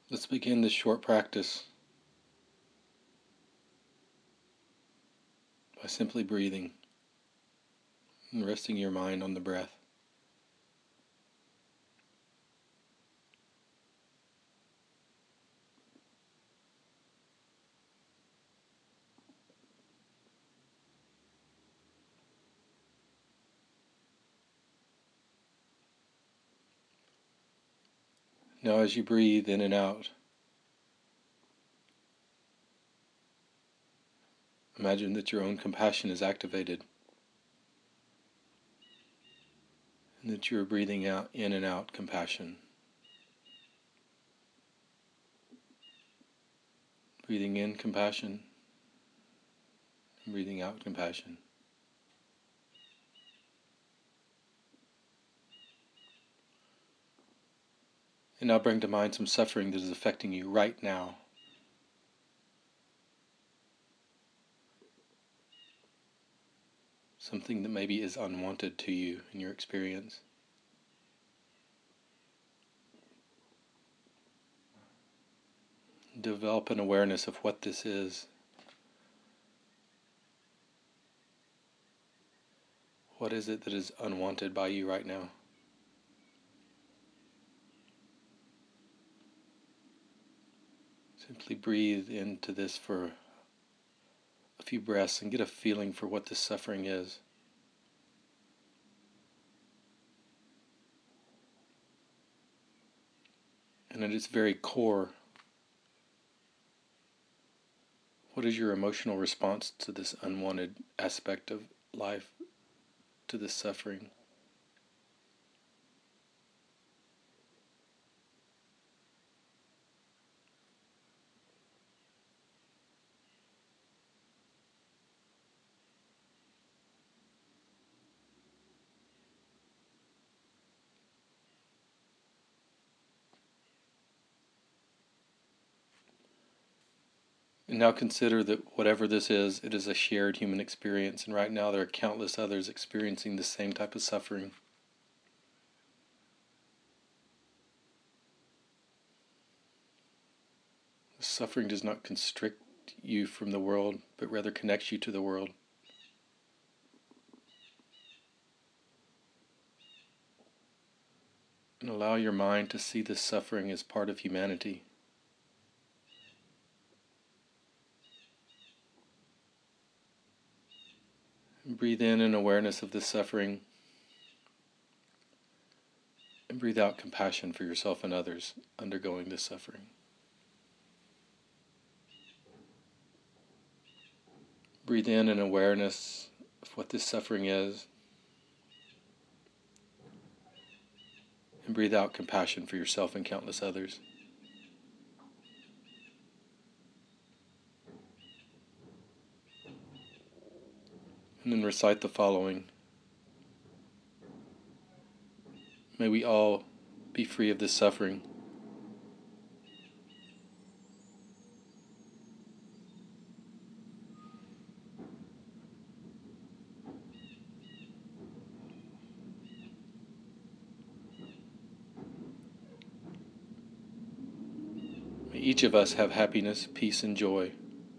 Let's begin this short practice by simply breathing and resting your mind on the breath. Now as you breathe in and out, imagine that your own compassion is activated and that you're breathing out in and out compassion. Breathing in compassion and breathing out compassion. And now bring to mind some suffering that is affecting you right now. Something that maybe is unwanted to you in your experience. Develop an awareness of what this is. What is it that is unwanted by you right now? Simply breathe into this for a few breaths and get a feeling for what this suffering is. And at its very core, what is your emotional response to this unwanted aspect of life, to this suffering? And now consider that whatever this is, it is a shared human experience, and right now there are countless others experiencing the same type of suffering. Suffering does not constrict you from the world, but rather connects you to the world. And allow your mind to see this suffering as part of humanity. And breathe in an awareness of this suffering, and breathe out compassion for yourself and others undergoing this suffering. Breathe in an awareness of what this suffering is, and breathe out compassion for yourself and countless others. And then recite the following. May we all be free of this suffering. May each of us have happiness, peace, and joy.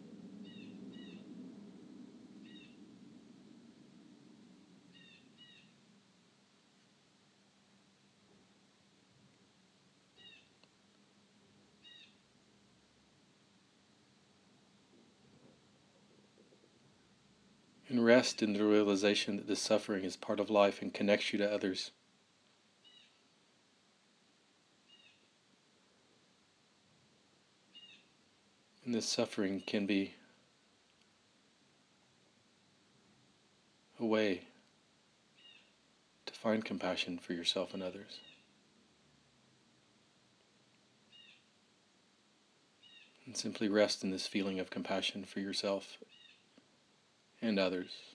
And rest in the realization that this suffering is part of life and connects you to others. And this suffering can be a way to find compassion for yourself and others. And simply rest in this feeling of compassion for yourself and others.